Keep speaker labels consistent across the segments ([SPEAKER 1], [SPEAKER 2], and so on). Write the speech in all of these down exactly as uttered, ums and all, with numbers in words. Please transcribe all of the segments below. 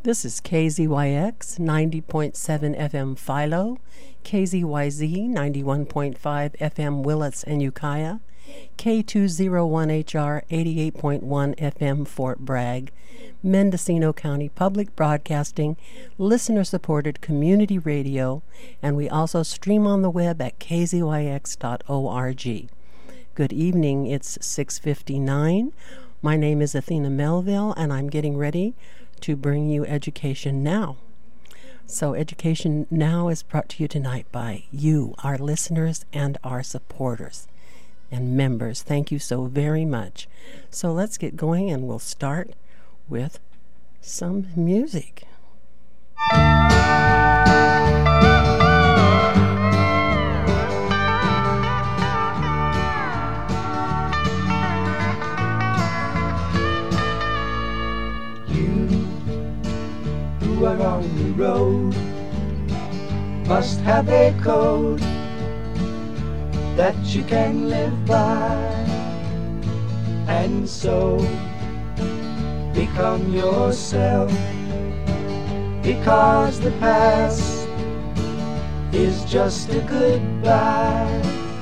[SPEAKER 1] This is K Z Y X ninety point seven F M Philo, K Z Y Z ninety-one point five F M Willits and Ukiah, K two oh one H R eighty-eight point one F M Fort Bragg, Mendocino County Public Broadcasting, listener-supported community radio, and we also stream on the web at k z y x dot org. Good evening, it's six fifty-nine. My name is Athena Melville, and I'm getting ready to bring you Education Now. So Education Now is brought to you tonight by you, our listeners, and our supporters and members. Thank you so very much. So let's get going, and we'll start with some music.
[SPEAKER 2] Who are on the road must have a code that you can live by, and so become yourself, because the past is just a goodbye.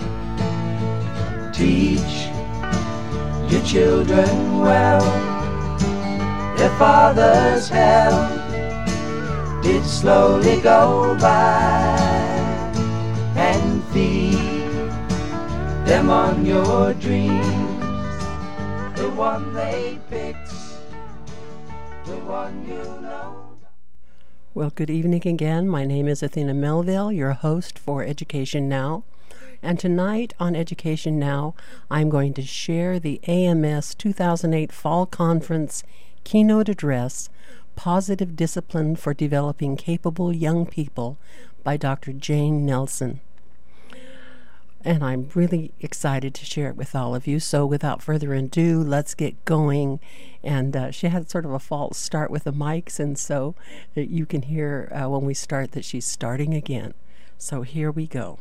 [SPEAKER 2] Teach your children well, their father's hell did slowly go by, and feed them on your dreams, the one they picked, the one you know.
[SPEAKER 1] Well, good evening again. My name is Athena Melville, your host for Education Now. And tonight on Education Now, I'm going to share the A M S two thousand eight Fall Conference Keynote Address, Positive Discipline for Developing Capable Young People by Doctor Jane Nelson. And I'm really excited to share it with all of you. So without further ado, let's get going. And uh, she had sort of a false start with the mics, and so you can hear uh, when we start that she's starting again. So here we go.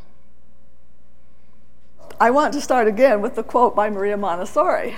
[SPEAKER 3] I want to start again with the quote by Maria Montessori,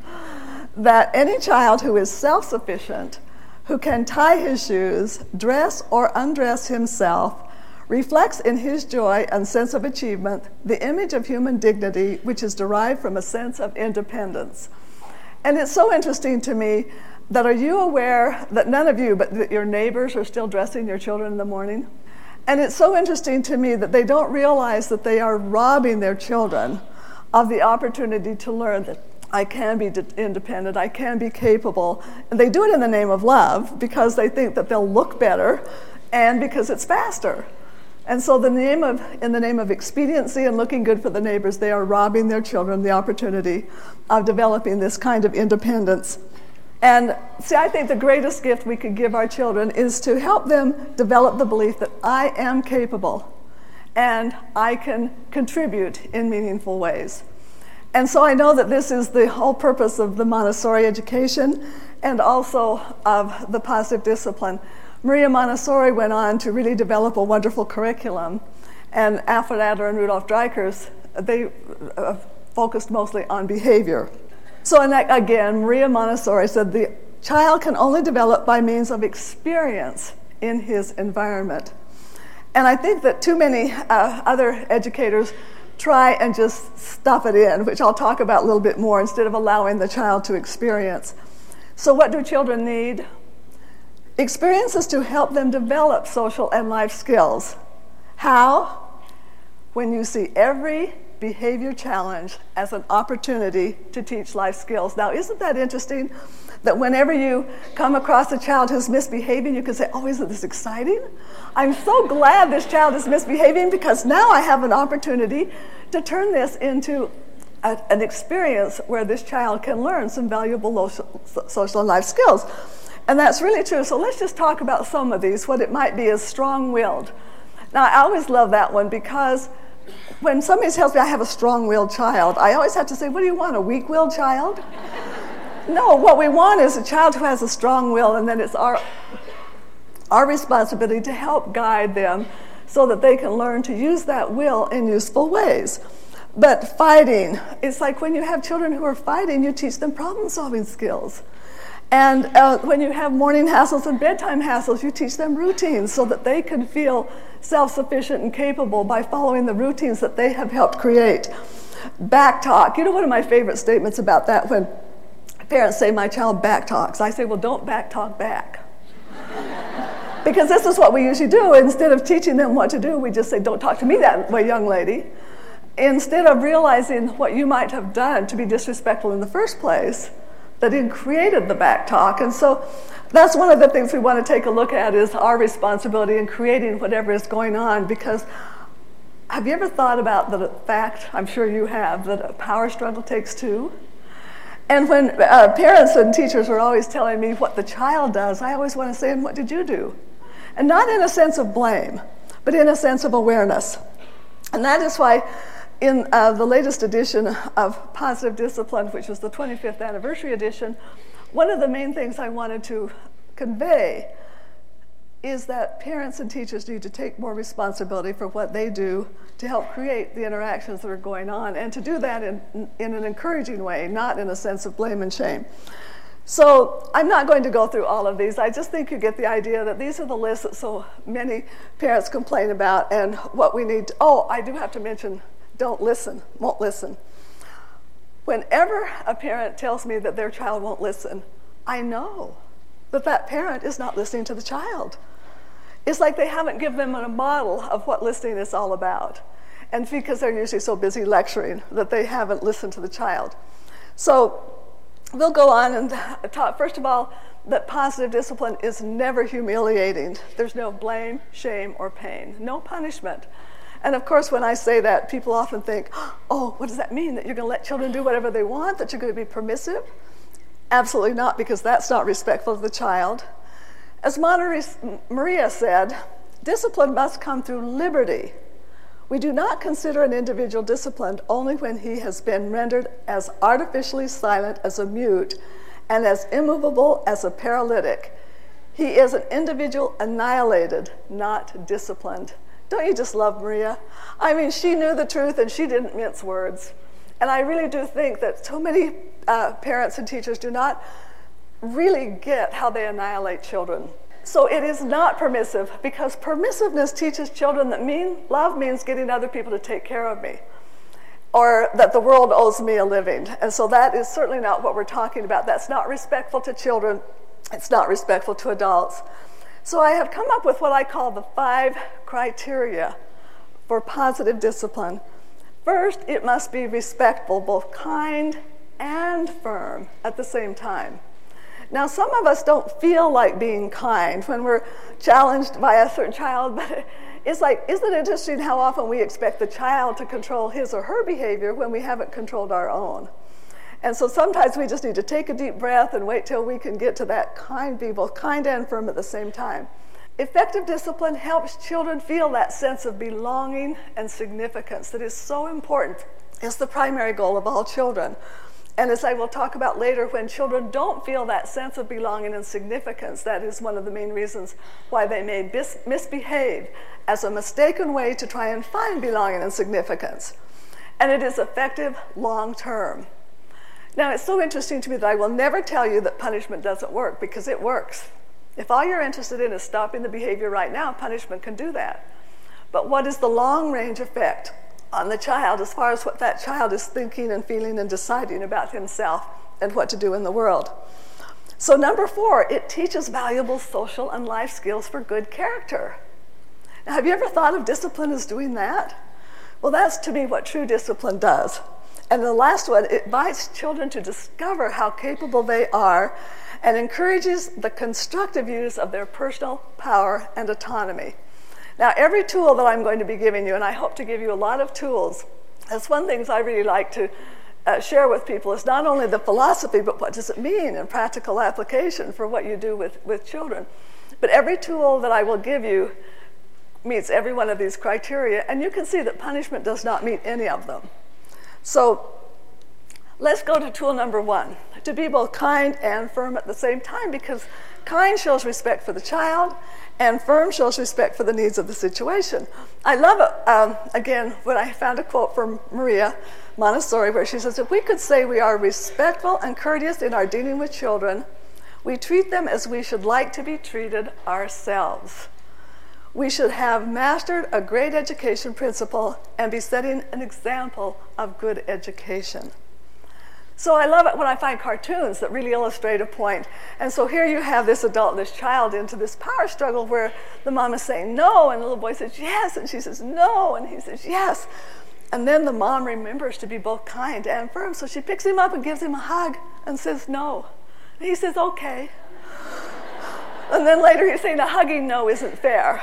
[SPEAKER 3] that any child who is self-sufficient, who can tie his shoes, dress or undress himself, reflects in his joy and sense of achievement the image of human dignity which is derived from a sense of independence. And it's so interesting to me that, are you aware that none of you, but that your neighbors are still dressing your children in the morning? And it's so interesting to me that they don't realize that they are robbing their children of the opportunity to learn that I can be de- independent, I can be capable. And they do it in the name of love because they think that they'll look better and because it's faster. And so the name of, in the name of expediency and looking good for the neighbors, they are robbing their children the opportunity of developing this kind of independence. And see, I think the greatest gift we could give our children is to help them develop the belief that I am capable and I can contribute in meaningful ways. And so I know that this is the whole purpose of the Montessori education and also of the positive discipline. Maria Montessori went on to really develop a wonderful curriculum, and Alfred Adler and Rudolf Dreikurs, they uh, focused mostly on behavior. So and that, again, Maria Montessori said the child can only develop by means of experience in his environment. And I think that too many uh, other educators try and just stuff it in, which I'll talk about a little bit more, instead of allowing the child to experience. So what do children need? Experiences to help them develop social and life skills. How? When you see every behavior challenge as an opportunity to teach life skills. Now, isn't that interesting? That whenever you come across a child who's misbehaving, you can say, oh, isn't this exciting? I'm so glad this child is misbehaving because now I have an opportunity to turn this into a, an experience where this child can learn some valuable lo- social and life skills. And that's really true. So let's just talk about some of these. What it might be is strong-willed. Now, I always love that one because when somebody tells me I have a strong-willed child, I always have to say, what do you want, a weak-willed child? No, what we want is a child who has a strong will, and then it's our our responsibility to help guide them so that they can learn to use that will in useful ways. But fighting, it's like when you have children who are fighting, you teach them problem-solving skills. And uh, when you have morning hassles and bedtime hassles, you teach them routines so that they can feel self-sufficient and capable by following the routines that they have helped create. Back talk. You know, one of my favorite statements about that, when parents say, my child back talks, I say, well, don't back talk back. Because this is what we usually do. Instead of teaching them what to do, we just say, don't talk to me that way, young lady. Instead of realizing what you might have done to be disrespectful in the first place, that it created the back talk. And so that's one of the things we want to take a look at, is our responsibility in creating whatever is going on. Because have you ever thought about the fact, I'm sure you have, that a power struggle takes two? And when uh, parents and teachers are always telling me what the child does, I always want to say, and what did you do? And not in a sense of blame, but in a sense of awareness. And that is why in uh, the latest edition of Positive Discipline, which was the twenty-fifth anniversary edition, one of the main things I wanted to convey is that parents and teachers need to take more responsibility for what they do to help create the interactions that are going on, and to do that in, in an encouraging way, not in a sense of blame and shame. So I'm not going to go through all of these. I just think you get the idea that these are the lists that so many parents complain about, and what we need to, oh, I do have to mention, don't listen, won't listen. Whenever a parent tells me that their child won't listen, I know that that parent is not listening to the child. It's like they haven't given them a model of what listening is all about. And because they're usually so busy lecturing that they haven't listened to the child. So we'll go on and talk, first of all, that positive discipline is never humiliating. There's no blame, shame, or pain, no punishment. And of course, when I say that, people often think, oh, what does that mean? That you're going to let children do whatever they want? That you're going to be permissive? Absolutely not, because that's not respectful of the child. As Maria said, discipline must come through liberty. We do not consider an individual disciplined only when he has been rendered as artificially silent as a mute and as immovable as a paralytic. He is an individual annihilated, not disciplined. Don't you just love Maria? I mean, she knew the truth and she didn't mince words. And I really do think that so many uh, parents and teachers do not really get how they annihilate children. So it is not permissive, because permissiveness teaches children that mean love means getting other people to take care of me, or that the world owes me a living. And so that is certainly not what we're talking about. That's not respectful to children. It's not respectful to adults. So I have come up with what I call the five criteria for positive discipline. First, it must be respectful, both kind and firm at the same time. Now, some of us don't feel like being kind when we're challenged by a certain child, but it's like, isn't it interesting how often we expect the child to control his or her behavior when we haven't controlled our own? And so sometimes we just need to take a deep breath and wait till we can get to that kind, be both kind and firm at the same time. Effective discipline helps children feel that sense of belonging and significance that is so important. It's the primary goal of all children. And as I will talk about later, when children don't feel that sense of belonging and significance, that is one of the main reasons why they may bis- misbehave as a mistaken way to try and find belonging and significance. And it is effective long term. Now, it's so interesting to me that I will never tell you that punishment doesn't work, because it works. If all you're interested in is stopping the behavior right now, punishment can do that. But what is the long-range effect on the child as far as what that child is thinking and feeling and deciding about himself and what to do in the world? So number four, it teaches valuable social and life skills for good character. Now, have you ever thought of discipline as doing that? Well, that's to me what true discipline does. And the last one, it invites children to discover how capable they are and encourages the constructive use of their personal power and autonomy. Now, every tool that I'm going to be giving you, and I hope to give you a lot of tools, that's one of the things I really like to uh, share with people, is not only the philosophy, but what does it mean in practical application for what you do with, with children. But every tool that I will give you meets every one of these criteria, and you can see that punishment does not meet any of them. So let's go to tool number one, to be both kind and firm at the same time, because kind shows respect for the child, and firm shows respect for the needs of the situation. I love it, um, again, when I found a quote from Maria Montessori where she says, if we could say we are respectful and courteous in our dealing with children, We treat them as we should like to be treated ourselves. We should have mastered a great education principle and be setting an example of good education. So I love it when I find cartoons that really illustrate a point. And so here you have this adult and this child into this power struggle where the mom is saying no, and the little boy says yes, and she says no, and he says yes. And then the mom remembers to be both kind and firm, so she picks him up and gives him a hug and says no. And he says, okay. And then later he's saying a hugging no isn't fair.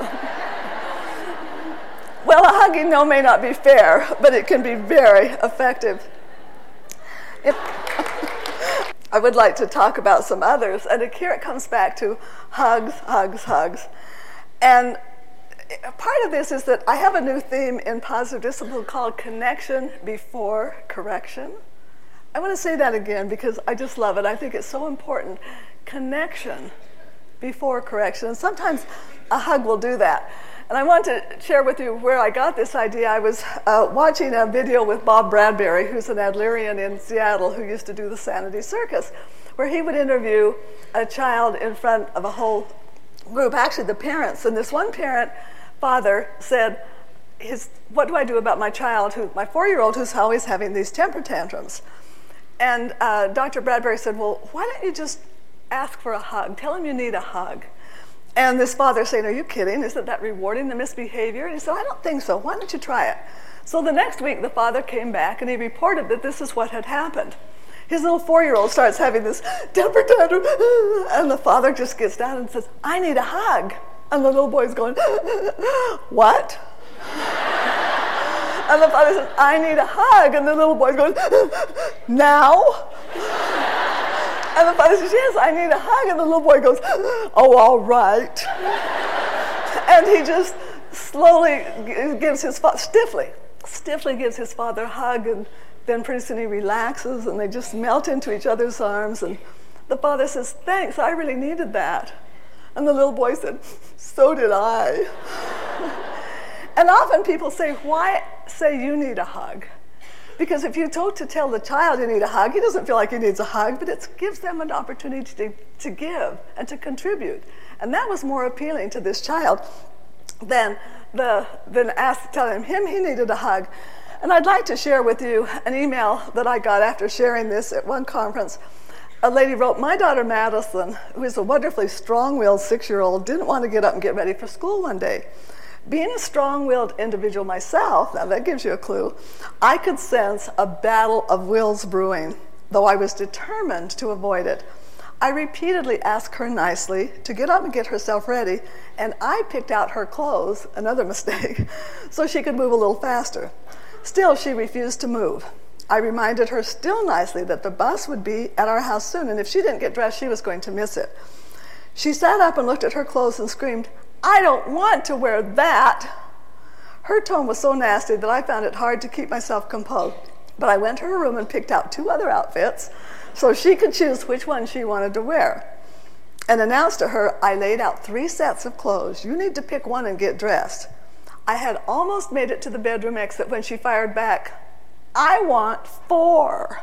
[SPEAKER 3] Well, a hugging no may not be fair, but it can be very effective. It I would like to talk about some others, and here it comes back to hugs, hugs, hugs. And part of this is that I have a new theme in positive discipline called connection before correction. I want to say that again because I just love it. I think it's so important. Connection before correction. And sometimes a hug will do that. And I want to share with you where I got this idea. I was uh, watching a video with Bob Bradbury, who's an Adlerian in Seattle who used to do the Sanity Circus, where he would interview a child in front of a whole group, actually the parents. And this one parent, father, said, his, what do I do about my child, who, my four-year-old, who's always having these temper tantrums? And uh, Doctor Bradbury said, well, why don't you just ask for a hug? Tell him you need a hug. And this father saying, are you kidding? Isn't that rewarding the misbehavior? And he said, I don't think so. Why don't you try it? So the next week, the father came back and he reported that this is what had happened. His little four-year-old starts having this temper tantrum, and the father just gets down and says, I need a hug. And the little boy's going, what? And the father says, I need a hug. And the little boy's going, now? And the father says, yes, I need a hug. And the little boy goes, oh, all right. And he just slowly gives his father, stiffly, stiffly gives his father a hug. And then pretty soon he relaxes and they just melt into each other's arms. And the father says, thanks, I really needed that. And the little boy said, so did I. And often people say, why say you need a hug? Because if you told to tell the child you need a hug, he doesn't feel like he needs a hug, but it gives them an opportunity to, to give and to contribute. And that was more appealing to this child than, the, than ask, telling him he needed a hug. And I'd like to share with you an email that I got after sharing this at one conference. A lady wrote, my daughter Madison, who is a wonderfully strong-willed six-year-old, didn't want to get up and get ready for school one day. Being a strong-willed individual myself, now that gives you a clue, I could sense a battle of wills brewing, though I was determined to avoid it. I repeatedly asked her nicely to get up and get herself ready, and I picked out her clothes, another mistake, so she could move a little faster. Still, she refused to move. I reminded her still nicely that the bus would be at our house soon, and if she didn't get dressed, she was going to miss it. She sat up and looked at her clothes and screamed, I don't want to wear that. Her tone was so nasty that I found it hard to keep myself composed. But I went to her room and picked out two other outfits so she could choose which one she wanted to wear. And announced to her, I laid out three sets of clothes. You need to pick one and get dressed. I had almost made it to the bedroom exit when she fired back, I want four.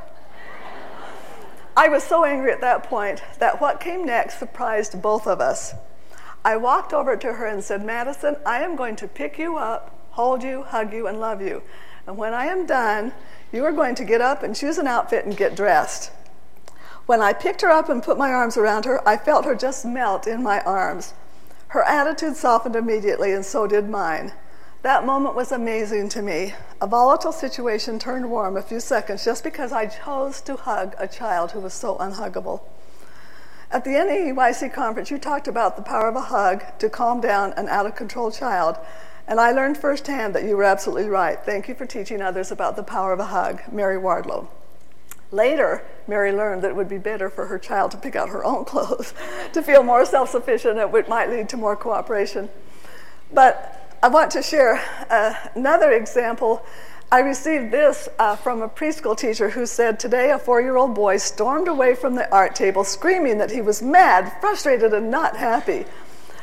[SPEAKER 3] I was so angry at that point that what came next surprised both of us. I walked over to her and said, Madison, I am going to pick you up, hold you, hug you, and love you. And when I am done, you are going to get up and choose an outfit and get dressed. When I picked her up and put my arms around her, I felt her just melt in my arms. Her attitude softened immediately, and so did mine. That moment was amazing to me. A volatile situation turned warm a few seconds just because I chose to hug a child who was so unhuggable. At the N A E Y C conference, you talked about the power of a hug to calm down an out-of-control child, and I learned firsthand that you were absolutely right. Thank you for teaching others about the power of a hug, Mary Wardlow. Later, Mary learned that it would be better for her child to pick out her own clothes to feel more self-sufficient, and it might lead to more cooperation. But I want to share uh, another example. I received this uh, from a preschool teacher who said, today a four-year-old boy stormed away from the art table screaming that he was mad, frustrated, and not happy.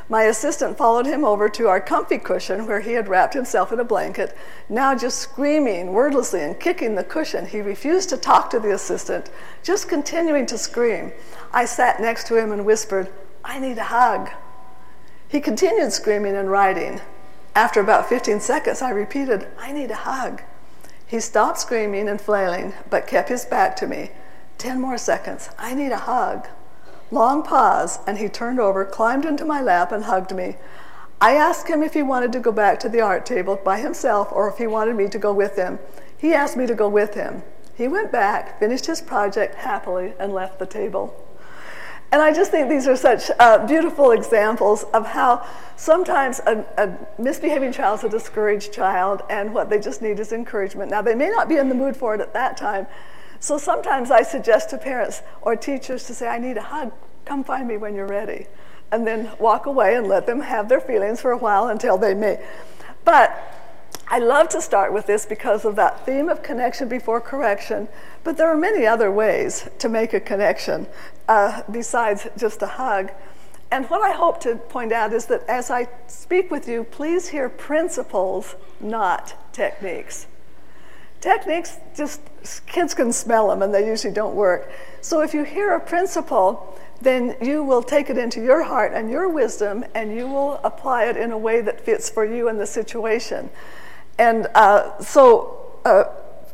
[SPEAKER 3] My assistant followed him over to our comfy cushion where he had wrapped himself in a blanket, now just screaming wordlessly and kicking the cushion. He refused to talk to the assistant, just continuing to scream. I sat next to him and whispered, "I need a hug." He continued screaming and writing. After about fifteen seconds, I repeated, "I need a hug." He stopped screaming and flailing, but kept his back to me. Ten more seconds. "I need a hug." Long pause, and he turned over, climbed into my lap, and hugged me. I asked him if he wanted to go back to the art table by himself or if he wanted me to go with him. He asked me to go with him. He went back, finished his project happily, and left the table. And I just think these are such uh, beautiful examples of how sometimes a, a misbehaving child is a discouraged child, and what they just need is encouragement. Now, they may not be in the mood for it at that time, so sometimes I suggest to parents or teachers to say, "I need a hug, come find me when you're ready," and then walk away and let them have their feelings for a while until they may. But I love to start with this because of that theme of connection before correction, but there are many other ways to make a connection uh, besides just a hug. And what I hope to point out is that as I speak with you, please hear principles, not techniques. Techniques, just kids can smell them and they usually don't work. So if you hear a principle, then you will take it into your heart and your wisdom, and you will apply it in a way that fits for you and the situation. And uh, so uh,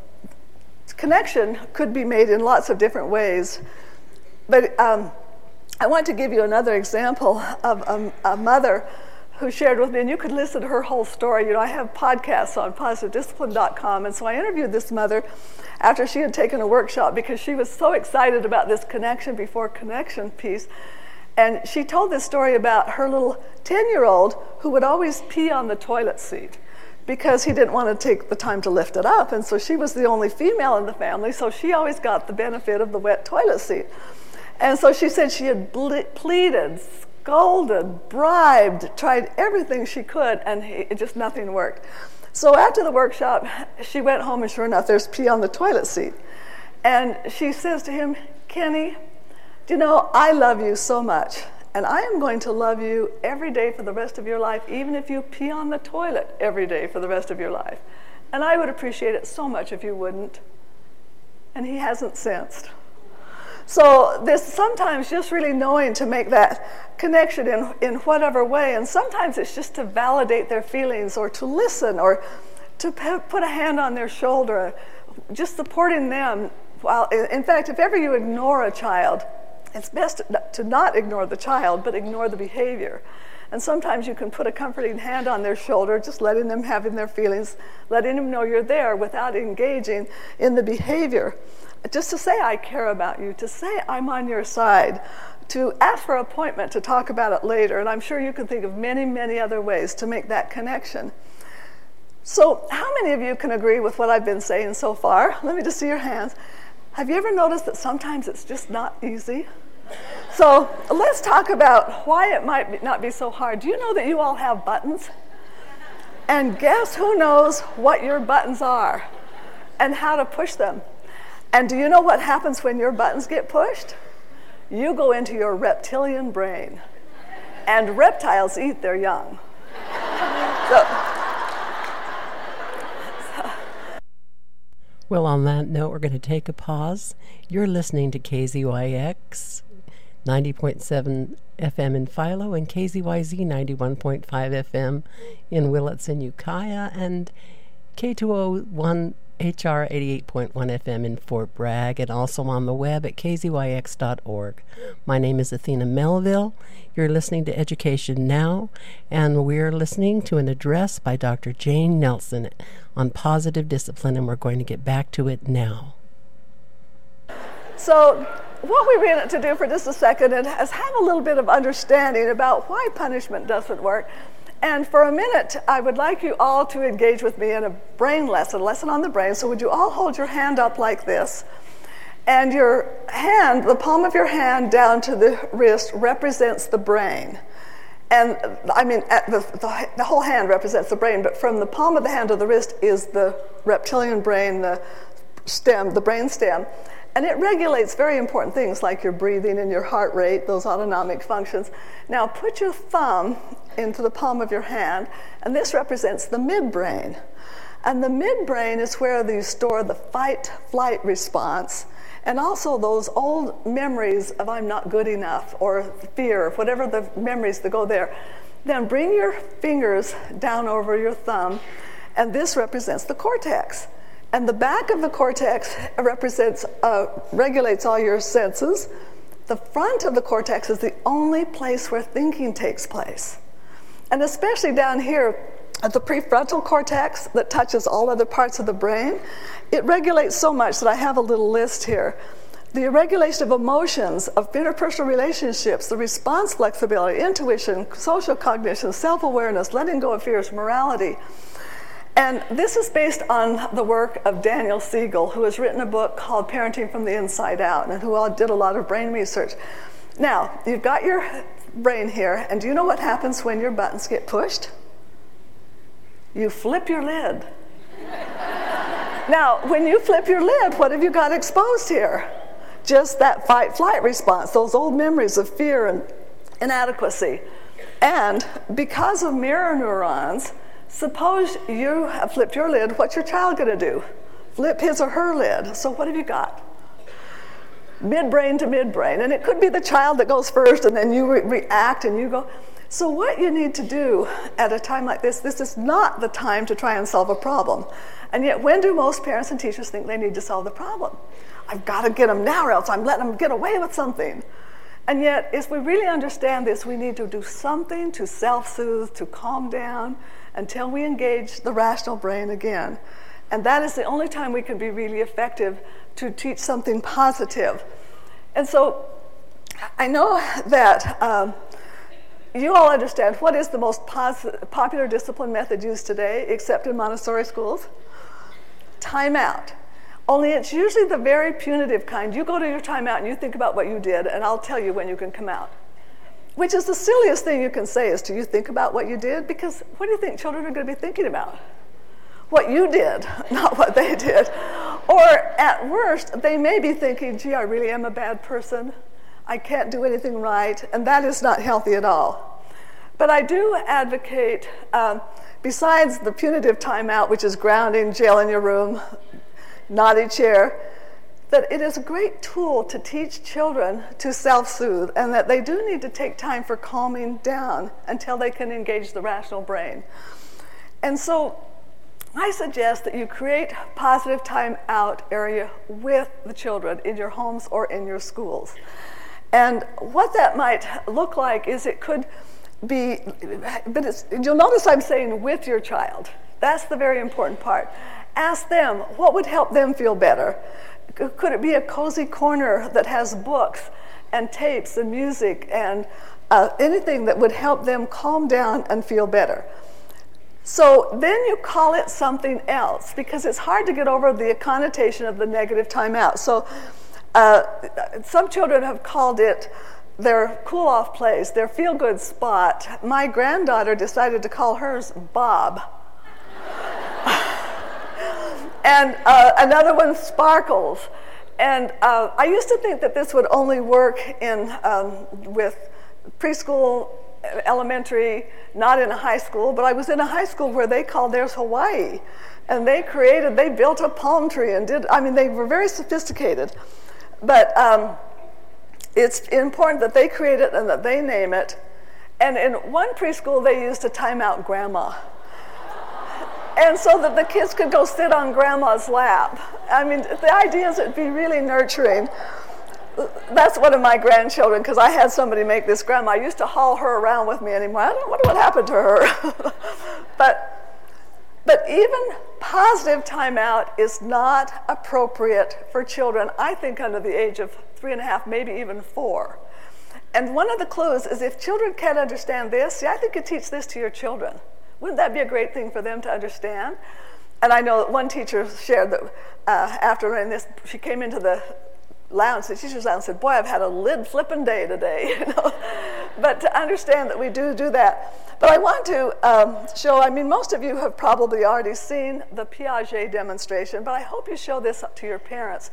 [SPEAKER 3] connection could be made in lots of different ways. But um, I want to give you another example of um, a mother who shared with me, and you could listen to her whole story. You know, I have podcasts on positive discipline dot com, and so I interviewed this mother after she had taken a workshop because she was so excited about this connection before connection piece. And she told this story about her little ten-year-old who would always pee on the toilet seat because he didn't want to take the time to lift it up. And so she was the only female in the family, so she always got the benefit of the wet toilet seat. And so she said she had ble- pleaded, scolded, bribed, tried everything she could, and he, it just nothing worked. So after the workshop, she went home, and sure enough, there's pee on the toilet seat. And she says to him, "Kenny, do you know, I love you so much, and I am going to love you every day for the rest of your life, even if you pee on the toilet every day for the rest of your life. And I would appreciate it so much if you wouldn't." And he hasn't sensed. So this sometimes just really knowing to make that connection in, in whatever way, and sometimes it's just to validate their feelings or to listen or to p- put a hand on their shoulder, just supporting them. While, in fact, if ever you ignore a child, it's best to not ignore the child, but ignore the behavior. And sometimes you can put a comforting hand on their shoulder, just letting them have in their feelings, letting them know you're there without engaging in the behavior. Just to say, "I care about you," to say, "I'm on your side," to ask for an appointment to talk about it later. And I'm sure you can think of many, many other ways to make that connection. So how many of you can agree with what I've been saying so far? Let me just see your hands. Have you ever noticed that sometimes it's just not easy? So let's talk about why it might be, not be so hard. Do you know that you all have buttons? And guess who knows what your buttons are and how to push them? And do you know what happens when your buttons get pushed? You go into your reptilian brain. And reptiles eat their young. So, so.
[SPEAKER 1] Well, on that note, we're going to take a pause. You're listening to K Z Y X ninety point seven F M in Philo and K Z Y Z ninety-one point five F M in Willits and Ukiah, and K two oh one H R eighty-eight point one F M in Fort Bragg, and also on the web at k z y x dot org. My name is Athena Melville. You're listening to Education Now, and we're listening to an address by Doctor Jane Nelson on positive discipline, and we're going to get back to it now.
[SPEAKER 3] So what we wanted to do for just a second is have a little bit of understanding about why punishment doesn't work. And for a minute, I would like you all to engage with me in a brain lesson, lesson on the brain. So would you all hold your hand up like this? And your hand, the palm of your hand down to the wrist represents the brain. And I mean, the, the, the whole hand represents the brain, but from the palm of the hand to the wrist is the reptilian brain, the stem, the brain stem. And it regulates very important things like your breathing and your heart rate, those autonomic functions. Now put your thumb into the palm of your hand, and this represents the midbrain. And the midbrain is where you store the fight-flight response, and also those old memories of I'm not good enough, or fear, whatever the memories that go there. Then bring your fingers down over your thumb, and this represents the cortex. And the back of the cortex represents, uh, regulates all your senses. The front of the cortex is the only place where thinking takes place. And especially down here at the prefrontal cortex that touches all other parts of the brain, it regulates so much that I have a little list here. The regulation of emotions, of interpersonal relationships, the response flexibility, intuition, social cognition, self-awareness, letting go of fears, morality. And this is based on the work of Daniel Siegel, who has written a book called Parenting from the Inside Out, and who did a lot of brain research. Now, you've got your brain here, and do you know what happens when your buttons get pushed? You flip your lid. Now, when you flip your lid, what have you got exposed here? Just that fight-flight response, those old memories of fear and inadequacy. And because of mirror neurons, suppose you have flipped your lid, what's your child going to do? Flip his or her lid. So what have you got? Midbrain to midbrain. And it could be the child that goes first, and then you re- react and you go. So what you need to do at a time like this, this is not the time to try and solve a problem. And yet, when do most parents and teachers think they need to solve the problem? I've got to get them now, or else I'm letting them get away with something. And yet, if we really understand this, we need to do something to self-soothe, to calm down, until we engage the rational brain again. And that is the only time we can be really effective to teach something positive. And so I know that um, you all understand what is the most pos- popular discipline method used today, except in Montessori schools? Timeout. Only it's usually the very punitive kind. You go to your timeout and you think about what you did, and I'll tell you when you can come out. Which is the silliest thing you can say is, do you think about what you did? Because what do you think children are going to be thinking about? What you did, not what they did. Or at worst, they may be thinking, gee, I really am a bad person. I can't do anything right. And that is not healthy at all. But I do advocate, um, besides the punitive timeout, which is grounding, jail in your room, naughty chair, that it is a great tool to teach children to self-soothe, and that they do need to take time for calming down until they can engage the rational brain. And so I suggest that you create positive time out area with the children in your homes or in your schools. And what that might look like is it could be, but it's, you'll notice I'm saying with your child. That's the very important part. Ask them what would help them feel better. Could it be a cozy corner that has books and tapes and music and uh, anything that would help them calm down and feel better? So then you call it something else, because it's hard to get over the connotation of the negative timeout. So uh, some children have called it their cool-off place, their feel-good spot. My granddaughter decided to call hers Bob. And uh, another one, Sparkles. And uh, I used to think that this would only work in um, with preschool, elementary, not in a high school, but I was in a high school where they called theirs Hawaii. And they created, they built a palm tree and did, I mean, they were very sophisticated. But um, it's important that they create it and that they name it. And in one preschool, they used to time out grandma. And so that the kids could go sit on grandma's lap. I mean, the idea is it'd be really nurturing. That's one of my grandchildren, because I had somebody make this grandma. I used to haul her around with me anymore. I don't wonder what happened to her. but, but even positive timeout is not appropriate for children, I think, under the age of three and a half, maybe even four. And one of the clues is if children can't understand this, see, I think you teach this to your children. Wouldn't that be a great thing for them to understand? And I know that one teacher shared that uh, after learning this, she came into the lounge, the teacher's lounge, and said, boy, I've had a lid flipping day today. You know? But to understand that we do do that. But I want to um, show, I mean, most of you have probably already seen the Piaget demonstration, but I hope you show this up to your parents.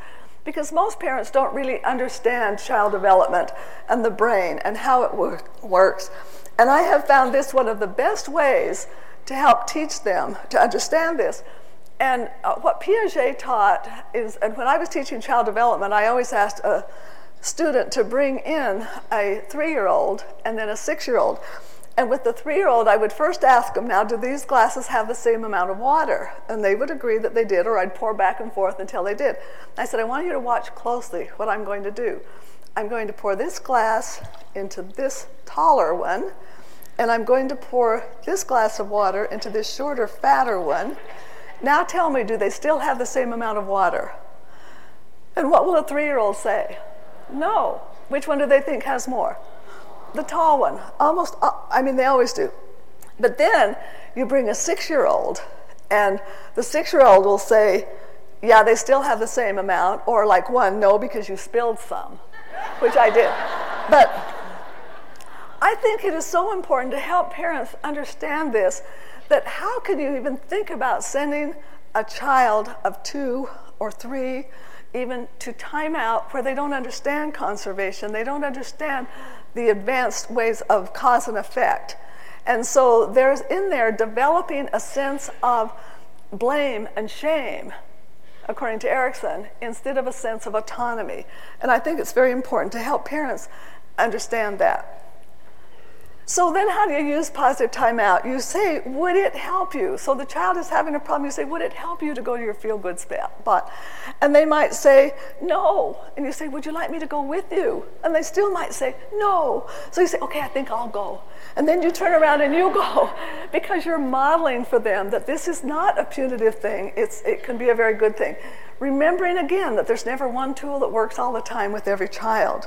[SPEAKER 3] because most parents don't really understand child development and the brain and how it wor- works. And I have found this one of the best ways to help teach them to understand this. And uh, what Piaget taught is, and when I was teaching child development, I always asked a student to bring in a three-year-old and then a six-year-old. And with the three-year-old, I would first ask them, now, do these glasses have the same amount of water? And they would agree that they did, or I'd pour back and forth until they did. I said, I want you to watch closely what I'm going to do. I'm going to pour this glass into this taller one, and I'm going to pour this glass of water into this shorter, fatter one. Now tell me, do they still have the same amount of water? And what will a three-year-old say? No. Which one do they think has more? The tall one. Almost, I mean, they always do. But then you bring a six-year-old, and the six-year-old will say, yeah, they still have the same amount, or like one, no, because you spilled some, which I did. But I think it is so important to help parents understand this, that how can you even think about sending a child of two or three even to time out where they don't understand conservation, they don't understand the advanced ways of cause and effect. And so there's in there developing a sense of blame and shame, according to Erikson, instead of a sense of autonomy. And I think it's very important to help parents understand that. So then how do you use positive timeout? You say, would it help you? So the child is having a problem. You say, would it help you to go to your feel-good spot? And they might say, no. And you say, would you like me to go with you? And they still might say, no. So you say, okay, I think I'll go. And then you turn around and you go, because you're modeling for them that this is not a punitive thing. It's, it can be a very good thing. Remembering again that there's never one tool that works all the time with every child.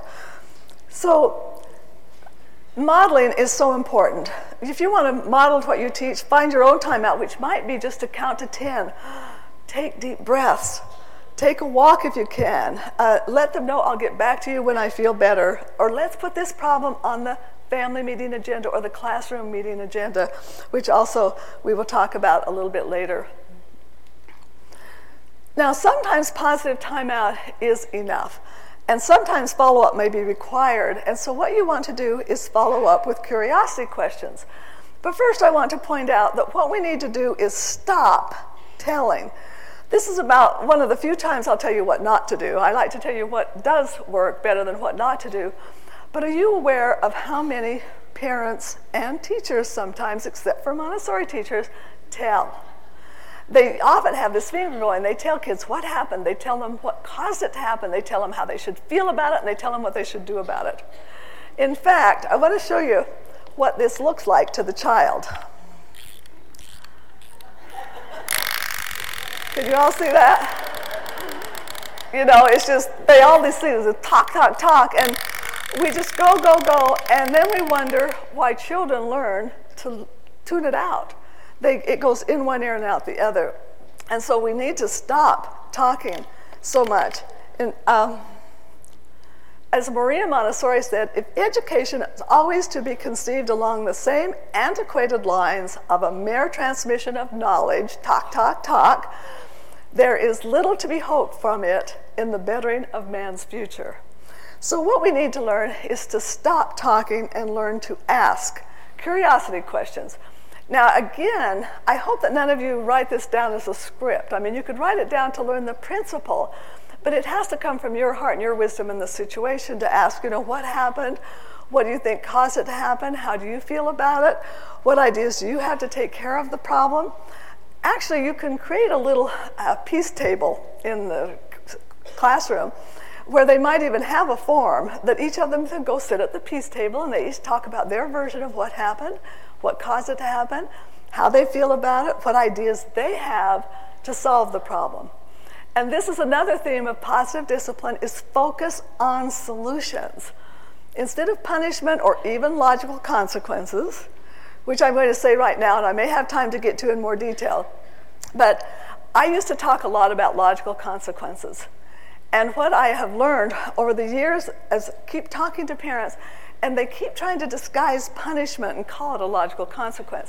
[SPEAKER 3] So modeling is so important. If you want to model what you teach, find your own timeout, which might be just to count to ten. Take deep breaths. Take a walk if you can. Uh, let them know, I'll get back to you when I feel better. Or let's put this problem on the family meeting agenda or the classroom meeting agenda, which also we will talk about a little bit later. Now, sometimes positive timeout is enough. And sometimes follow-up may be required. And so what you want to do is follow up with curiosity questions. But first I want to point out that what we need to do is stop telling. This is about one of the few times I'll tell you what not to do. I like to tell you what does work better than what not to do. But are you aware of how many parents and teachers sometimes, except for Montessori teachers, tell? They often have this finger going. They tell kids what happened. They tell them what caused it to happen. They tell them how they should feel about it, and they tell them what they should do about it. In fact, I want to show you what this looks like to the child. Can you all see that? You know, it's just, they all these things, talk, talk, talk, and we just go, go, go, and then we wonder why children learn to tune it out. They, it goes in one ear and out the other. And so we need to stop talking so much. And um, as Maria Montessori said, if education is always to be conceived along the same antiquated lines of a mere transmission of knowledge, talk, talk, talk, there is little to be hoped from it in the bettering of man's future. So what we need to learn is to stop talking and learn to ask curiosity questions. Now, again, I hope that none of you write this down as a script. I mean, you could write it down to learn the principle, but it has to come from your heart and your wisdom in the situation to ask, you know, what happened? What do you think caused it to happen? How do you feel about it? What ideas do you have to take care of the problem? Actually, you can create a little uh, peace table in the classroom where they might even have a form that each of them can go sit at the peace table and they each talk about their version of what happened, what caused it to happen, how they feel about it, what ideas they have to solve the problem. And this is another theme of positive discipline, is focus on solutions. Instead of punishment or even logical consequences, which I'm going to say right now, and I may have time to get to in more detail, but I used to talk a lot about logical consequences. And what I have learned over the years is keep talking to parents, and they keep trying to disguise punishment and call it a logical consequence.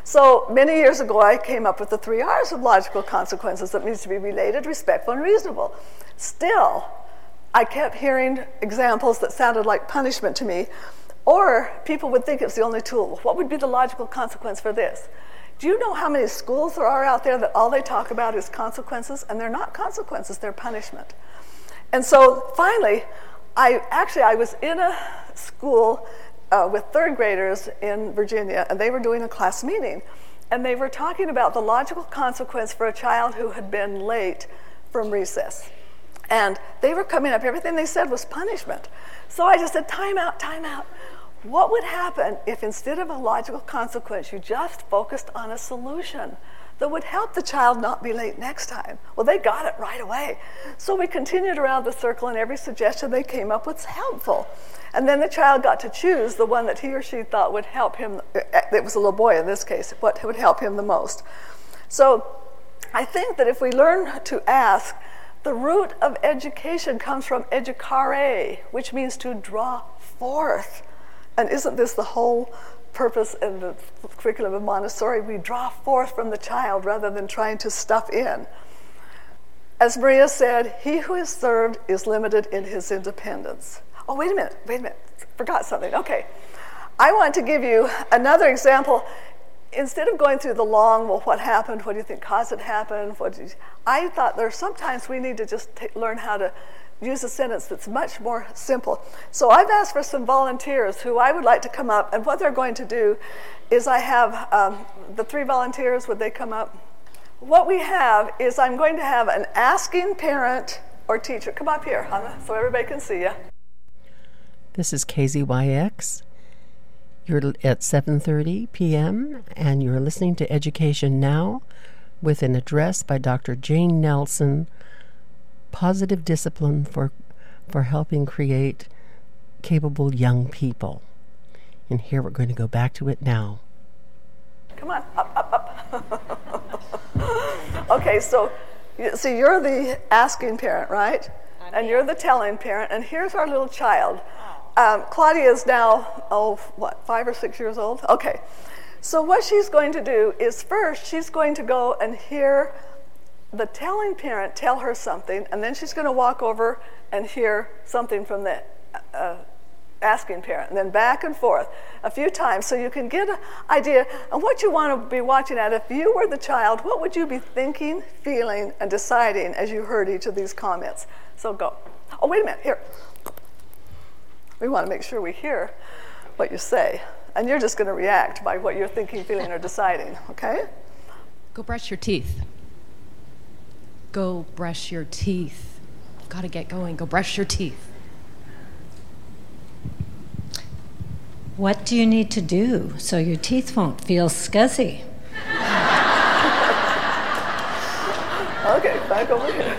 [SPEAKER 3] So many years ago, I came up with the three R's of logical consequences. That means to be related, respectful, and reasonable. Still, I kept hearing examples that sounded like punishment to me, or people would think it's the only tool. What would be the logical consequence for this? Do you know how many schools there are out there that all they talk about is consequences? And they're not consequences, they're punishment. And so finally, I actually, I was in a school uh, with third graders in Virginia, and they were doing a class meeting. And they were talking about the logical consequence for a child who had been late from recess. And they were coming up, everything they said was punishment. So I just said, time out, time out. What would happen if instead of a logical consequence, you just focused on a solution that would help the child not be late next time? Well, they got it right away. So we continued around the circle, and every suggestion they came up with was helpful. And then the child got to choose the one that he or she thought would help him. It was a little boy in this case, what would help him the most. So I think that if we learn to ask, the root of education comes from educare, which means to draw forth. And isn't this the whole purpose in the curriculum of Montessori? We draw forth from the child rather than trying to stuff in. As Maria said, he who is served is limited in his independence. Oh, wait a minute, wait a minute, forgot something. Okay, I want to give you another example. Instead of going through the long, well, what happened, what do you think caused it to happen, what did you, I thought there's sometimes we need to just t- learn how to use a sentence that's much more simple. So I've asked for some volunteers who I would like to come up, and what they're going to do is I have um, the three volunteers, would they come up? What we have is I'm going to have an asking parent or teacher. Come up here, Hannah, so everybody can see you.
[SPEAKER 1] This is K Z Y X. You're at seven thirty p.m. and you're listening to Education Now with an address by Doctor Jane Nelson, Positive Discipline for, for Helping Create Capable Young People. And here we're going to go back to it now.
[SPEAKER 3] Come on, up, up, up. Okay, so see, you're the asking parent, right? I'm and you're the telling parent, and here's our little child. Um, Claudia is now, oh, what, five or six years old? Okay. So what she's going to do is first she's going to go and hear the telling parent tell her something, and then she's going to walk over and hear something from the uh, asking parent, and then back and forth a few times so you can get an idea of what you want to be watching at. If you were the child, what would you be thinking, feeling, and deciding as you heard each of these comments? So go. Oh, wait a minute, here. We want to make sure we hear what you say. And you're just going to react by what you're thinking, feeling, or deciding, okay?
[SPEAKER 4] Go brush your teeth. Go brush your teeth. Got to get going. Go brush your teeth.
[SPEAKER 5] What do you need to do so your teeth won't feel scuzzy?
[SPEAKER 3] Okay, back over here.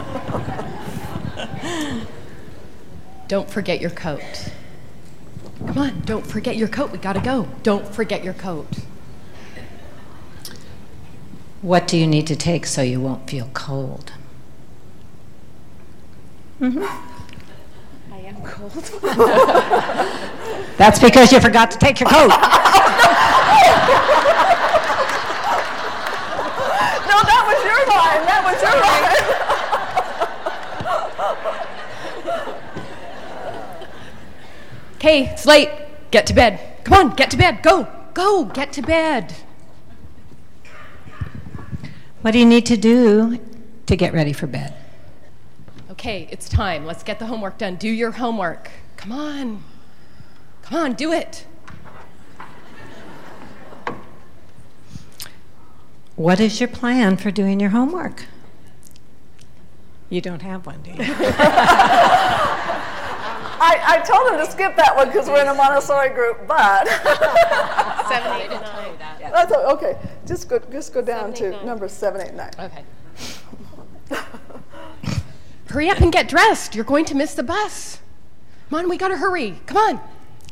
[SPEAKER 4] Don't forget your coat. Come on, don't forget your coat. We gotta go. Don't forget your coat.
[SPEAKER 5] What do you need to take so you won't feel cold? Mm-hmm.
[SPEAKER 4] I am cold.
[SPEAKER 5] That's because you forgot to take your coat.
[SPEAKER 3] No, that was your line. That was your line.
[SPEAKER 4] Okay, it's late. Get to bed. Come on, get to bed. Go, go, get to bed.
[SPEAKER 5] What do you need to do to get ready for bed?
[SPEAKER 4] Okay, it's time. Let's get the homework done. Do your homework. Come on. Come on, do it.
[SPEAKER 5] What is your plan for doing your homework? You don't have one, do you?
[SPEAKER 3] I, I told him to skip that one because we're in a Montessori group, but
[SPEAKER 4] Seven, eight, nine.
[SPEAKER 3] that's okay. Just go, just go down seven, to eight, number seven, eight, nine.
[SPEAKER 4] Okay. Hurry up and get dressed. You're going to miss the bus. Come on, we gotta hurry. Come on.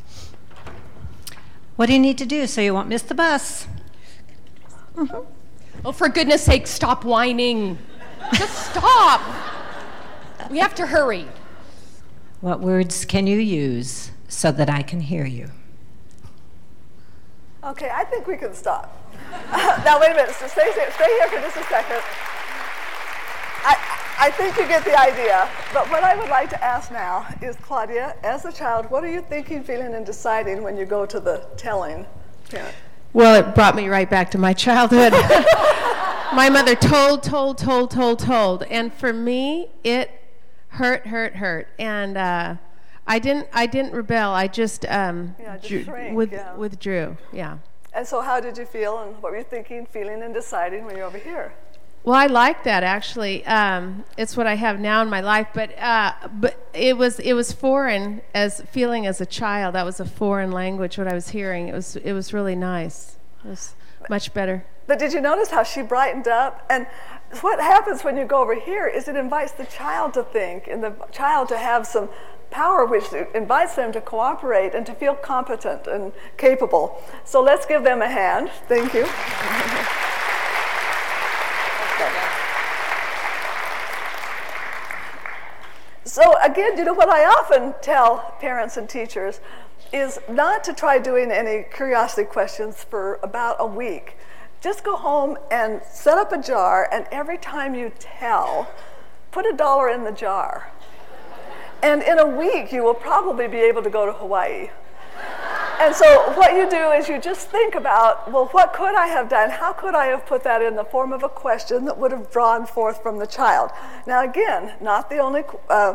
[SPEAKER 5] What do you need to do so you won't miss the bus? Mm-hmm.
[SPEAKER 4] Oh, for goodness sake, stop whining. Just stop. We have to hurry.
[SPEAKER 5] What words can you use so that I can hear you?
[SPEAKER 3] Okay, I think we can stop. Now, wait a minute. So stay, stay here for just a second. I, I think you get the idea. But what I would like to ask now is, Claudia, as a child, what are you thinking, feeling, and deciding when you go to the telling parent?
[SPEAKER 6] Well, it brought me right back to my childhood. My mother told, told, told, told, told. And for me, it hurt, hurt, hurt. And uh, I didn't I didn't rebel. I just, um,
[SPEAKER 3] yeah, just
[SPEAKER 6] drew,
[SPEAKER 3] shrank,
[SPEAKER 6] with,
[SPEAKER 3] yeah.
[SPEAKER 6] withdrew. Yeah.
[SPEAKER 3] And so how did you feel, and what were you thinking, feeling, and deciding when you're over here?
[SPEAKER 6] Well, I like that, actually. Um, it's what I have now in my life. But uh, but it was it was foreign as feeling as a child. That was a foreign language, what I was hearing. It was it was really nice. It was much better.
[SPEAKER 3] But did you notice how she brightened up? And what happens when you go over here is it invites the child to think, and the child to have some power, which invites them to cooperate and to feel competent and capable. So let's give them a hand. Thank you. So again, you know, what I often tell parents and teachers is not to try doing any curiosity questions for about a week. Just go home and set up a jar, and every time you tell, put a dollar in the jar. And in a week, you will probably be able to go to Hawaii. And so what you do is you just think about, well, what could I have done? How could I have put that in the form of a question that would have drawn forth from the child? Now again, not the only, uh,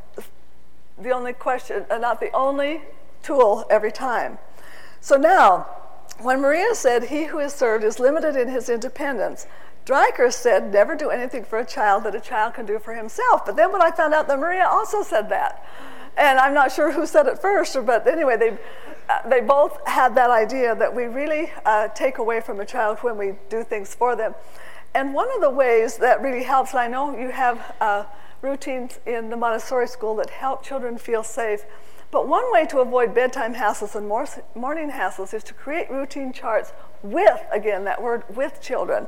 [SPEAKER 3] the only question, uh, not the only tool every time. So now, when Maria said, he who is served is limited in his independence, Dreiker said, never do anything for a child that a child can do for himself. But then when I found out that Maria also said that, and I'm not sure who said it first, but anyway, they uh, they both had that idea that we really uh, take away from a child when we do things for them. And one of the ways that really helps, and I know you have uh, routines in the Montessori school that help children feel safe, but one way to avoid bedtime hassles and morning hassles is to create routine charts with, again, that word, with children.